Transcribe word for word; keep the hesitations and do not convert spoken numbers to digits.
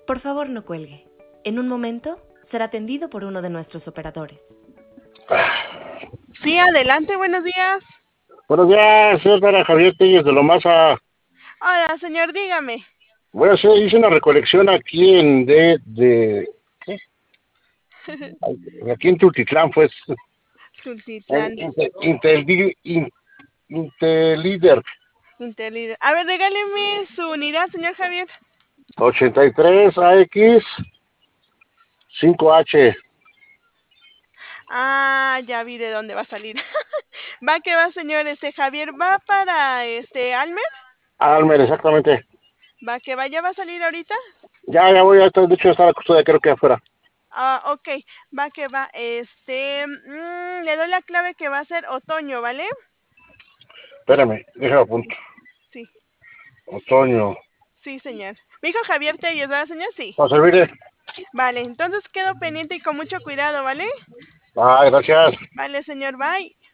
Por favor, no cuelgue. En un momento será atendido por uno de nuestros operadores. Sí, adelante, buenos días. Buenos días, soy para Javier Telles de Lomasa. Hola, señor, dígame. Voy a hacer, hice una recolección aquí en de, de ¿qué? Aquí en Tultitlán, pues, en Tultitlán. Inte- Intel, In- Intelíder Intelíder. A ver, regáleme su unidad, señor Javier. ochenta y tres A X cinco H. Ah, ya vi de dónde va a salir. Va que va, señor, este Javier, va para este Almer. Almer, exactamente. Va que va, ya va a salir ahorita. Ya, ya voy a estar, de hecho, está la custodia, creo que afuera. Ah, ok, va que va, este, mm, le doy la clave que va a ser otoño, ¿vale? Espérame, déjame apunto. Sí, Otoño. sí, señor. Mi hijo Javier Telles, ¿verdad, señor? Sí. Para servirle. Vale, entonces quedo pendiente y con mucho cuidado, ¿vale? Ah, gracias. Vale, señor, bye.